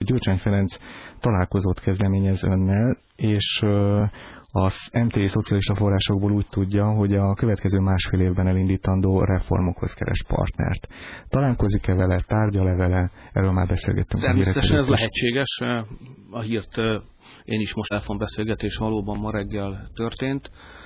Gyurcsány Ferenc találkozót kezdeményez önnel, és az MTI szocialista forrásokból úgy tudja, hogy a következő másfél évben elindítandó reformokhoz keres partnert. Találkozik-e vele, tárgyal-e vele? Erről már beszélgettünk. Természetesen ez lehetséges. A hírt én is most telefonbeszélgetés valóban ma reggel történt.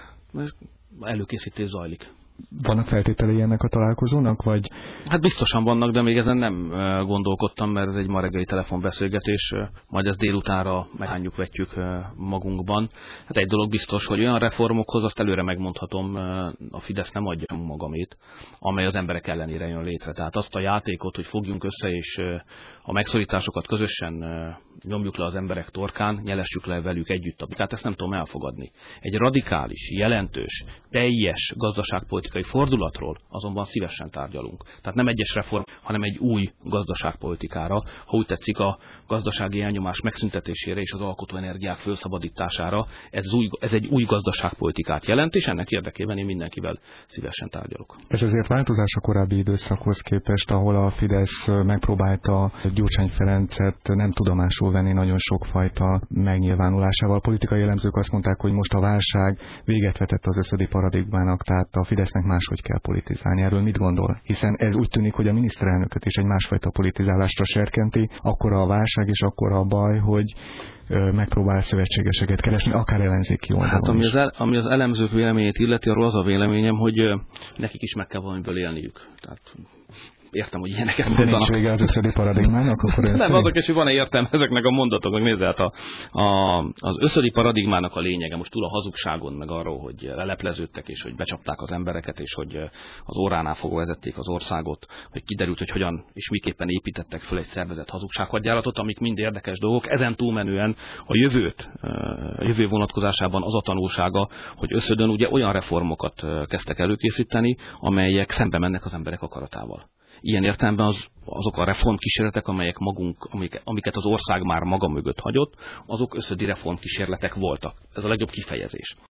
Előkészítés zajlik. Vannak feltételei ennek a találkozónak, vagy? Hát biztosan vannak, de még ezen nem gondolkodtam, mert ez egy ma reggeli telefonbeszélgetés, majd ezt délutánra meghányjuk, vetjük magunkban. Hát egy dolog biztos, hogy olyan reformokhoz, azt előre megmondhatom, a Fidesz nem adja magamét, amely az emberek ellenére jön létre. Tehát azt a játékot, hogy fogjunk össze, és a megszorításokat közösen nyomjuk le az emberek torkán, nyelessük le velük együtt. Tehát ezt nem tudom elfogadni. Egy radikális, jelentős, teljes gazdaságpolitikai fordulatról azonban szívesen tárgyalunk. Tehát nem egyes reform, hanem egy új gazdaságpolitikára, ha úgy tetszik, a gazdasági elnyomás megszüntetésére és az alkotóenergiák felszabadítására. Ez egy új gazdaságpolitikát jelent, és ennek érdekében én mindenkivel szívesen tárgyalok. Ez azért változás a korábbi időszakhoz képest, ahol a Fidesz megpróbálta Gyurcsány Ferencet nem tudomásul venni nagyon sokfajta megnyilvánulásával. Politikai elemzők azt mondták, hogy most a válság véget vetett az összödi paradigmának, tehát a Fidesznek máshogy kell politizálni. Erről mit gondol? Hiszen ez úgy tűnik, hogy a miniszterelnököt is egy másfajta politizálásra serkenti, akkor a válság és akkor a baj, hogy megpróbál szövetségeseket keresni, akár ellenzéki oldalon. Hát ami az elemzők véleményét illeti, arról az a véleményem, hogy nekik is meg kell valamiből élniük. Tehát értem, hogy ilyeneket mondanak. De nincs vége az összödi paradigmának? Akkor nem, azok is, hogy van-e értelme ezeknek a mondatoknak. Nézd, hát az összödi paradigmának a lényege, most túl a hazugságon, meg arról, hogy lelepleződtek, és hogy becsapták az embereket, és hogy az óránál fogva vezették az országot, hogy kiderült, hogy hogyan és miképpen építettek föl egy szervezett hazugsághadjáratot, amik mind érdekes dolgok. Ezen túlmenően a jövő vonatkozásában az a tanulsága, hogy összödön ugye olyan reformokat kezdtek előkészíteni, amelyek szembe mennek az emberek akaratával. Ilyen értelemben azok a reformkísérletek, amiket az ország már maga mögött hagyott, azok összödi reformkísérletek voltak. Ez a legjobb kifejezés.